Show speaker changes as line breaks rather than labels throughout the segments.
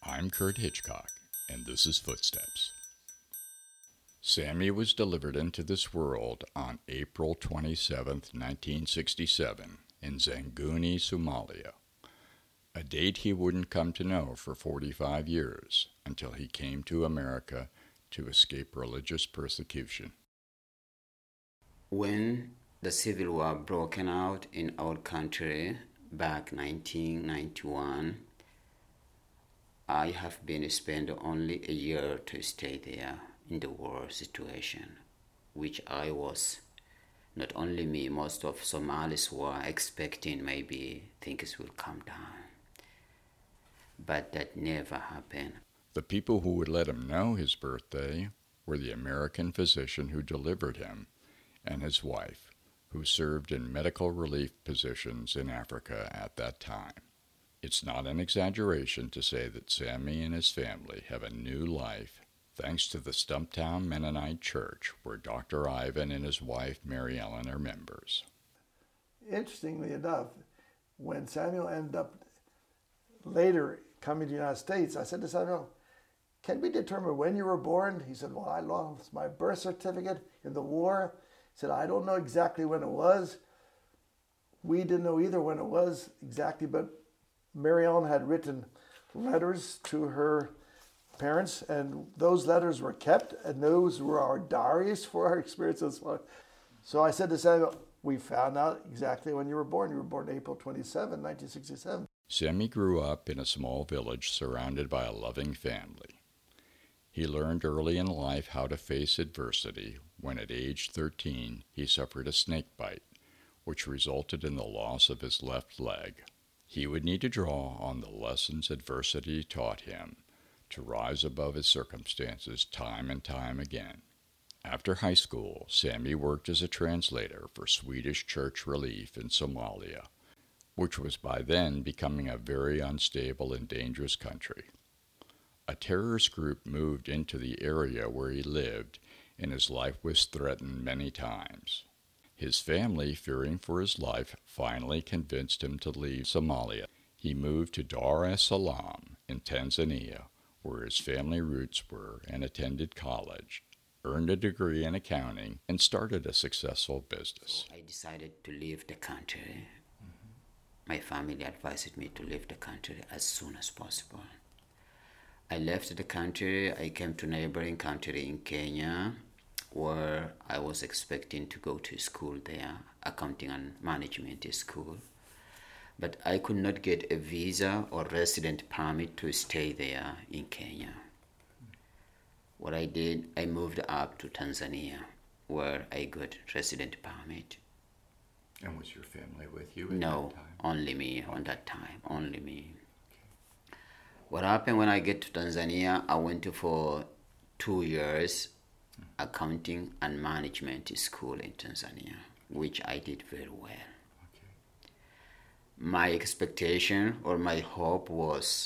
I'm Kurt Hitchcock, and this is Footsteps. Sammy was delivered into this world on April 27, 1967, in Zanguni, Somalia, a date he wouldn't come to know for 45 years until he came to America to escape religious persecution.
When the Civil War broke out in our country back 1991, I have been spent only a year to stay there in the war situation, which I was, not only me, most of Somalis were expecting maybe things will calm down. But that never happened.
The people who would let him know his birthday were the American physician who delivered him and his wife, who served in medical relief positions in Africa at that time. It's not an exaggeration to say that Sammy and his family have a new life thanks to the Stumptown Mennonite Church, where Dr. Ivan and his wife Mary Ellen are members.
Interestingly enough, when Samuel ended up later coming to the United States, I said to Samuel, "Can we determine when you were born?" He said, "Well, I lost my birth certificate in the war." He said, "I don't know exactly when it was." We didn't know either when it was exactly, but Mary Ellen had written letters to her parents, and those letters were kept, and those were our diaries for our experiences. So I said to Samuel, "We found out exactly when you were born. You were born April 27, 1967.
Sammy grew up in a small village surrounded by a loving family. He learned early in life how to face adversity when at age 13 he suffered a snake bite, which resulted in the loss of his left leg. He would need to draw on the lessons adversity taught him to rise above his circumstances time and time again. After high school, Sammy worked as a translator for Swedish Church Relief in Somalia, which was by then becoming a very unstable and dangerous country. A terrorist group moved into the area where he lived, and his life was threatened many times. His family, fearing for his life, finally convinced him to leave Somalia. He moved to Dar es Salaam in Tanzania, where his family roots were, and attended college, earned a degree in accounting, and started a successful business.
So I decided to leave the country. My family advised me to leave the country as soon as possible. I left the country. I came to neighboring country in Kenya, where I was expecting to go to school there, accounting and management school. But I could not get a visa or resident permit to stay there in Kenya. What I did, I moved up to Tanzania, where I got resident permit.
And was your family with you
at that time? Only me on that time, only me. Okay. What happened when I get to Tanzania, I went for 2 years accounting and management school in Tanzania, which I did very well. Okay. My expectation or my hope was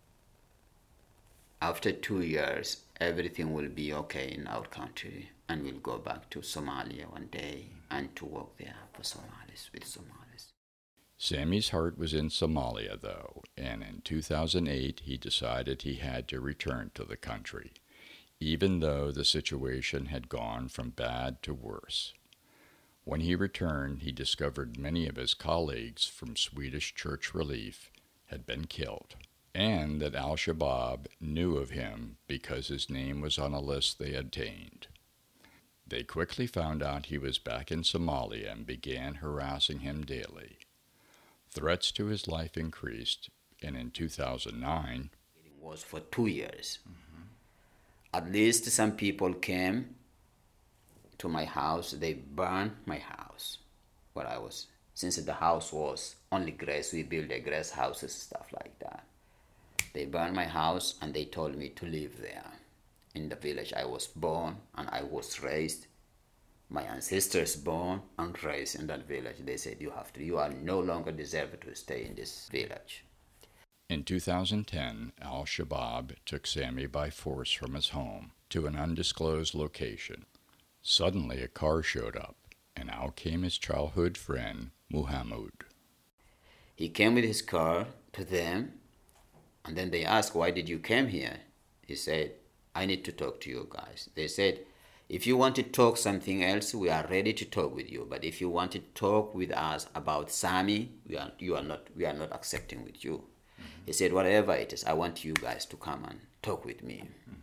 after 2 years, everything will be okay in our country and we'll go back to Somalia one day and to work there for Somalis, with Somalis.
Sammy's heart was in Somalia, though, and in 2008 he decided he had to return to the country, even though the situation had gone from bad to worse. When he returned, he discovered many of his colleagues from Swedish Church Relief had been killed, and that Al-Shabaab knew of him because his name was on a list they obtained. They quickly found out he was back in Somalia and began harassing him daily. Threats to his life increased, and in 2009...
It was for 2 years. At least some people came to my house. They burned my house where I was. Since the house was only grass, we built a grass houses, stuff like that. They burned my house and they told me to live there. In the village I was born and I was raised. My ancestors born and raised in that village. They said, you are no longer deserve to stay in this village.
In 2010, Al-Shabaab took Sammy by force from his home to an undisclosed location. Suddenly a car showed up, and out came his childhood friend, Muhammad.
He came with his car to them, And then they asked, why did you come here? He said, I need to talk to you guys. They said, if you want to talk something else, we are ready to talk with you. But if you want to talk with us about Sammy, we are not accepting with you. He said, whatever it is, I want you guys to come and talk with me.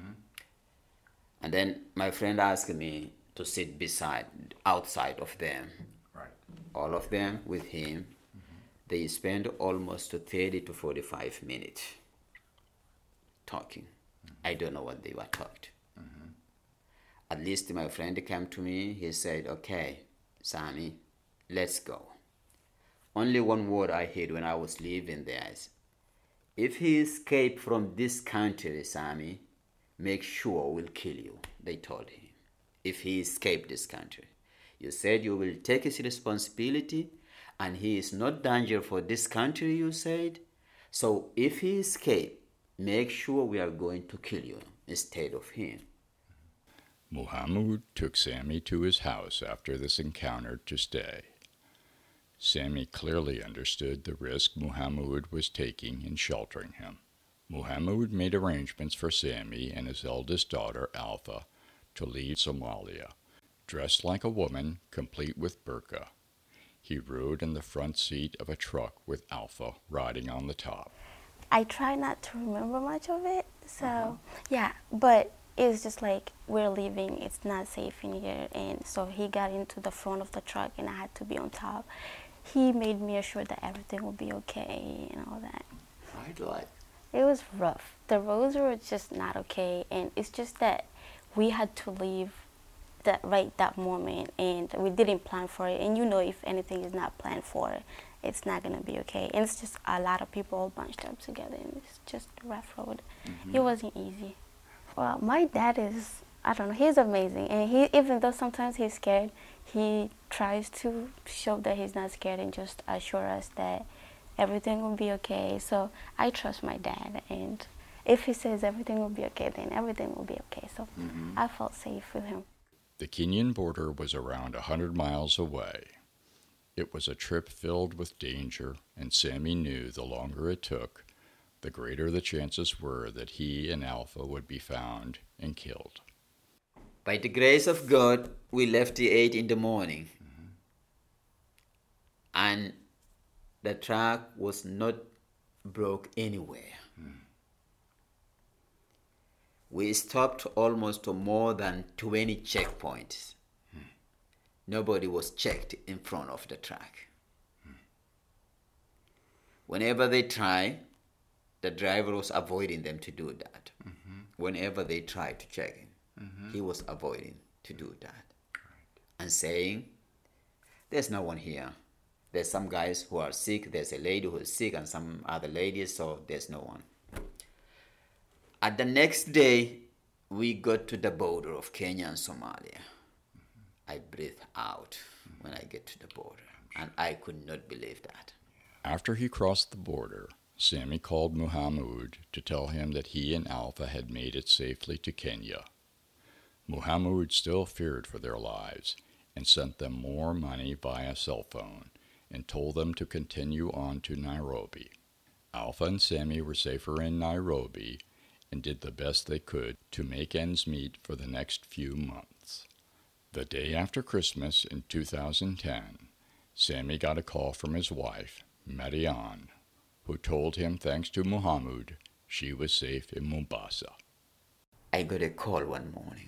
And then my friend asked me to sit outside of them.
Right.
All of them with him. They spent almost 30 to 45 minutes talking. I don't know what they were talking. At least my friend came to me. He said, okay, Sammy, let's go. Only one word I heard when I was leaving there is, if he escaped from this country, Sammy, make sure we'll kill you, they told him. If he escaped this country. You said you will take his responsibility, and he is not danger for this country, you said. So if he escaped, make sure we are going to kill you instead of him.
Muhammad took Sammy to his house after this encounter to stay. Sammy clearly understood the risk Muhammad was taking in sheltering him. Muhammad made arrangements for Sammy and his eldest daughter, Alpha, to leave Somalia, dressed like a woman, complete with burqa. He rode in the front seat of a truck with Alpha riding on the top.
I try not to remember much of it, so yeah, but it's just like we're leaving, it's not safe in here, and so he got into the front of the truck and I had to be on top. He made me assure that everything will be okay and all that. It was rough. The roads were just not okay, and it's just that we had to leave that moment, and we didn't plan for it. And you know, if anything is not planned for, it's not gonna be okay. And it's just a lot of people all bunched up together, and it's just a rough road. It wasn't easy. Well, my dad is, I don't know, he's amazing, and he, even though sometimes he's scared, he tries to show that he's not scared and just assure us that everything will be okay. So I trust my dad, and if he says everything will be okay, then everything will be okay. So I felt safe with him.
The Kenyan border was around 100 miles away. It was a trip filled with danger, and Sammy knew the longer it took, the greater the chances were that he and Alpha would be found and killed.
By the grace of God, we left at 8 in the morning. And the truck was not broke anywhere. We stopped almost to more than 20 checkpoints. Nobody was checked in front of the truck. Whenever they try, the driver was avoiding them to do that. Whenever they tried to check him, he was avoiding to do that. And saying, there's no one here. There's some guys who are sick, there's a lady who is sick and some other ladies, so there's no one. At the next day, we got to the border of Kenya and Somalia. I breathed out when I get to the border, and I could not believe that.
After he crossed the border, Sammy called Muhammad to tell him that he and Alpha had made it safely to Kenya. Muhammad still feared for their lives and sent them more money via cell phone and told them to continue on to Nairobi. Alpha and Sammy were safer in Nairobi and did the best they could to make ends meet for the next few months. The day after Christmas in 2010, Sammy got a call from his wife, Marianne, who told him thanks to Muhammad, she was safe in Mombasa.
I got a call one morning.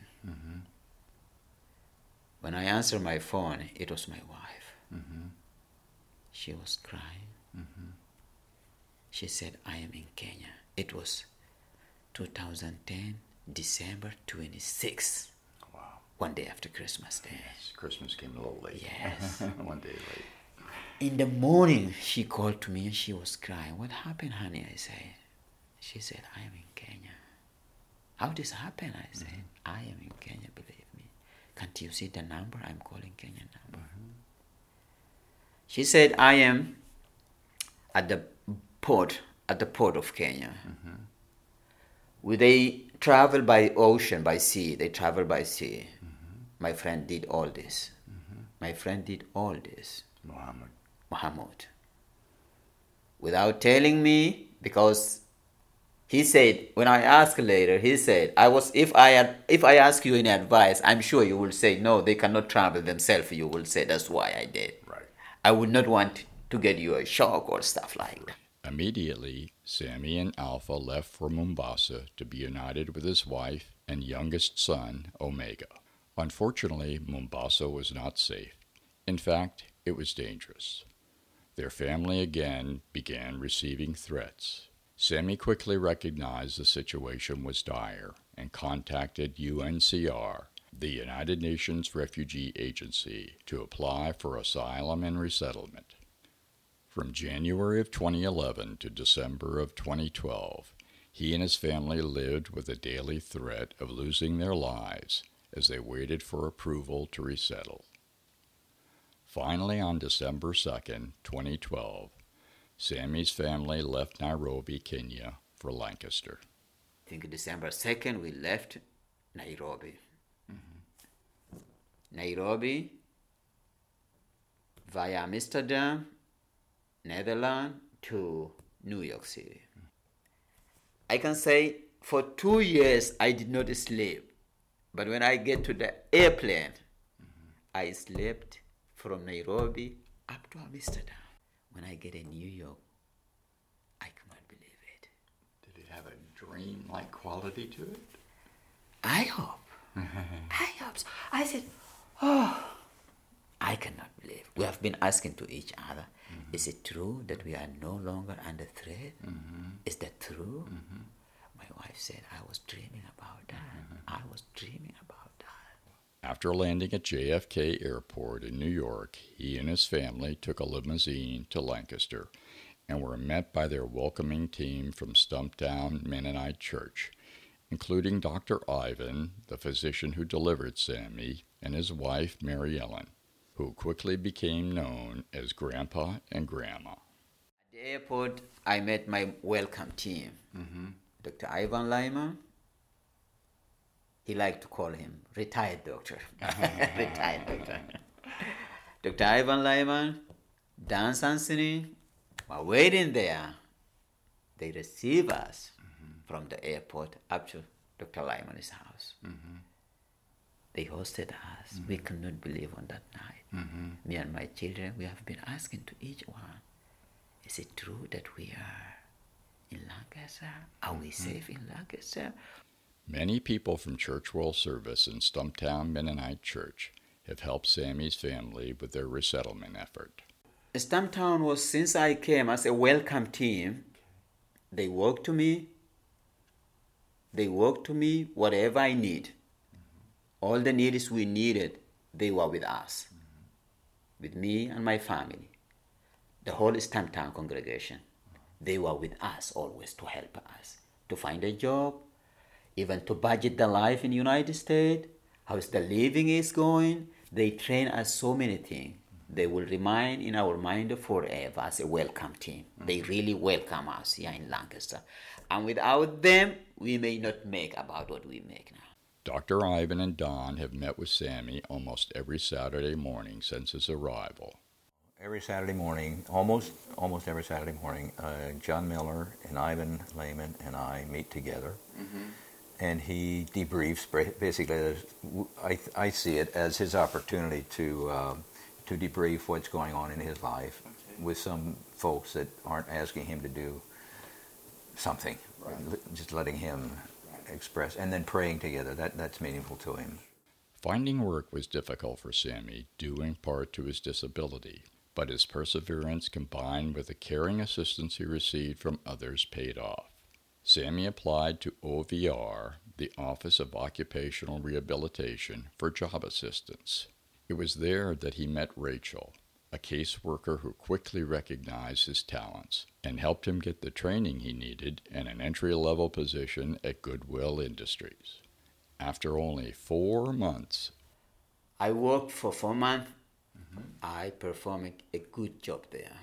When I answered my phone, it was my wife. She was crying. She said, I am in Kenya. It was 2010, December 26th.
Wow.
One day after Christmas Day.
Yes, Christmas came a little late.
Yes.
One day late.
In the morning, she called to me and she was crying. What happened, honey? I said. She said, I am in Kenya. How this happen? I said, I am in Kenya, believe me. Can't you see the number? I'm calling Kenyan number. She said, I am at the port of Kenya. They travel by ocean, by sea. They travel by sea. My friend did all this. My friend did all this. Muhammad. Without telling me, because He said, when I asked later, he said, if I ask you any advice, I'm sure you will say, no, they cannot travel themselves. You will say, that's why I did.
Right.
I would not want to get you a shock or stuff like that.
Immediately, Sammy and Alpha left for Mombasa to be united with his wife and youngest son, Omega. Unfortunately, Mombasa was not safe. In fact, it was dangerous. Their family again began receiving threats. Sammy quickly recognized the situation was dire and contacted UNHCR, the United Nations Refugee Agency, to apply for asylum and resettlement. From January of 2011 to December of 2012, he and his family lived with the daily threat of losing their lives as they waited for approval to resettle. Finally, on December 2nd, 2012, Sammy's family left Nairobi, Kenya, for Lancaster.
I think December 2nd, we left Nairobi. Nairobi, via Amsterdam, Netherlands, to New York City. I can say for 2 years I did not sleep. But when I get to the airplane, I slept from Nairobi up to Amsterdam. When I get in New York, I cannot believe it.
Did it have a dream-like quality to it?
I hope. I hope so. I said, oh, I cannot believe. We have been asking to each other, is it true that we are no longer under threat? Is that true? My wife said, I was dreaming about that. I was dreaming about that.
After landing at JFK Airport in New York, he and his family took a limousine to Lancaster and were met by their welcoming team from Stumptown Mennonite Church, including Dr. Ivan, the physician who delivered Sammy, and his wife, Mary Ellen, who quickly became known as Grandpa and Grandma.
At the airport, I met my welcome team. Dr. Ivan Lyman. He liked to call him retired doctor. Retired doctor. Dr. Ivan Lyman, Dan Sansoni were waiting there. They receive us from the airport up to Dr. Lyman's house. They hosted us. We could not believe on that night. Me and my children, we have been asking to each one, is it true that we are in Lancaster? Are we safe in Lancaster?
Many people from Church World Service and Stumptown Mennonite Church have helped Sammy's family with their resettlement effort.
Stumptown was, since I came as a welcome team, they work to me. They work to me whatever I need. All the needs we needed, they were with us, with me and my family. The whole Stumptown congregation, they were with us always to help us, to find a job, even to budget the life in the United States, how the living is going. They train us so many things. They will remain in our mind forever as a welcome team. They really welcome us here in Lancaster. And without them, we may not make about what we make now.
Dr. Ivan and Don have met with Sammy almost every Saturday morning since his arrival.
Every Saturday morning, almost every Saturday morning, John Miller and Ivan Lehman and I meet together, and he debriefs. Basically, I see it as his opportunity to debrief what's going on in his life with some folks that aren't asking him to do something, just letting him express, and then praying together. That's meaningful to him.
Finding work was difficult for Sammy, due in part to his disability, but his perseverance combined with the caring assistance he received from others paid off. Sammy applied to OVR, the Office of Occupational Rehabilitation, for job assistance. It was there that he met Rachel, a caseworker who quickly recognized his talents and helped him get the training he needed and an entry-level position at Goodwill Industries. After only 4 months,
I worked for 4 months. I performed a good job there.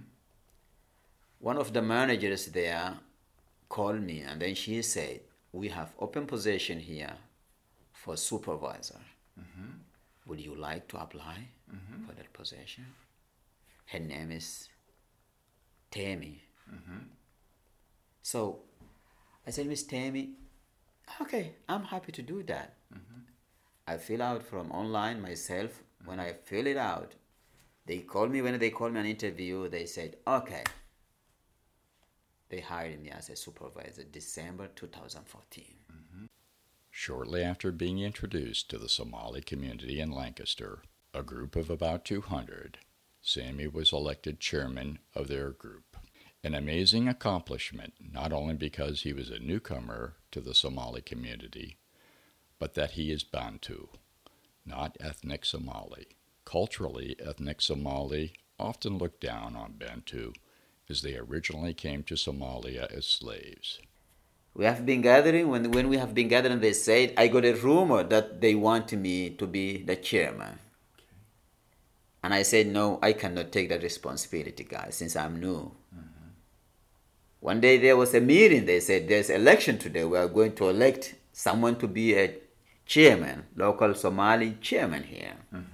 One of the managers there called me, and then she said, we have open position here for supervisor. Would you like to apply for that position? Her name is Tammy. So I said, Miss Tammy, okay, I'm happy to do that. I fill out from online myself. When I fill it out, when they called me an interview, they said, okay. They hired me as a supervisor December 2014.
Shortly after being introduced to the Somali community in Lancaster, a group of about 200, Sammy was elected chairman of their group. An amazing accomplishment, not only because he was a newcomer to the Somali community, but that he is Bantu, not ethnic Somali. Culturally, ethnic Somali often looked down on Bantu, as they originally came to Somalia as slaves.
We have been gathering, when we have been gathering, they said, I got a rumor that they want me to be the chairman. And I said, no, I cannot take that responsibility, guys, since I'm new. One day there was a meeting. They said, there's election today. We are going to elect someone to be a chairman, local Somali chairman here.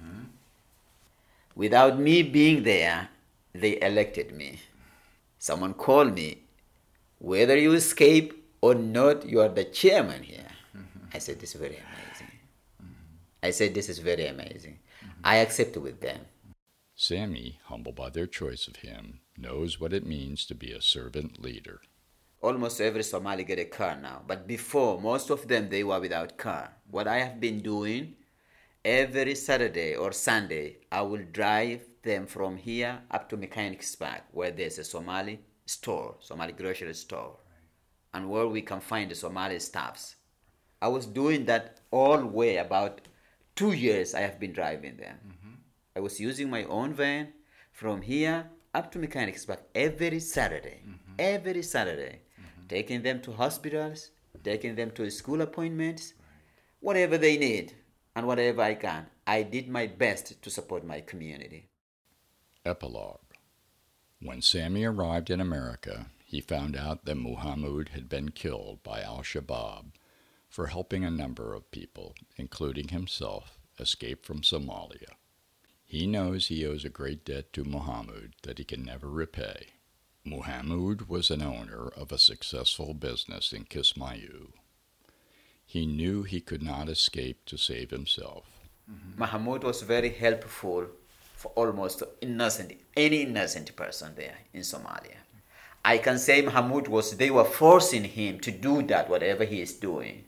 Without me being there, they elected me. Someone called me, whether you escape or not, you are the chairman here. I said, this is very amazing. I said, this is very amazing. I accepted with them.
Sammy, humbled by their choice of him, knows what it means to be a servant leader.
Almost every Somali get a car now. But before, most of them, they were without car. What I have been doing, every Saturday or Sunday, I will drive them from here up to Mechanics Park, where there's a Somali store, Somali grocery store, and where we can find the Somali staffs. I was doing that all way. About 2 years I have been driving them. I was using my own van from here up to Mechanics Park every Saturday. Every Saturday. Taking them to hospitals, taking them to school appointments, whatever they need and whatever I can. I did my best to support my community.
Epilogue. When Sammy arrived in America, he found out that Muhammad had been killed by al-Shabaab for helping a number of people, including himself, escape from Somalia. He knows he owes a great debt to Muhammad that he can never repay. Muhammad was an owner of a successful business in Kismayu. He knew he could not escape to save himself.
Mahmoud was very helpful for almost any innocent person there in Somalia. I can say they were forcing him to do that, whatever he is doing,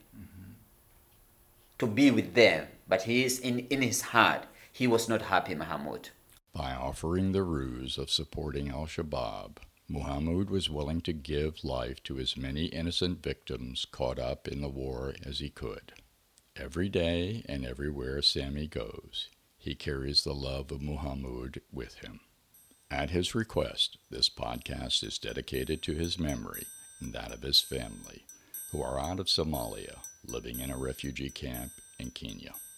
to be with them. But he is in his heart, he was not happy, Mahmoud.
By offering the ruse of supporting al-Shabaab, Muhammad was willing to give life to as many innocent victims caught up in the war as he could. Every day and everywhere Sammy goes, he carries the love of Muhammad with him. At his request, this podcast is dedicated to his memory and that of his family, who are out of Somalia, living in a refugee camp in Kenya.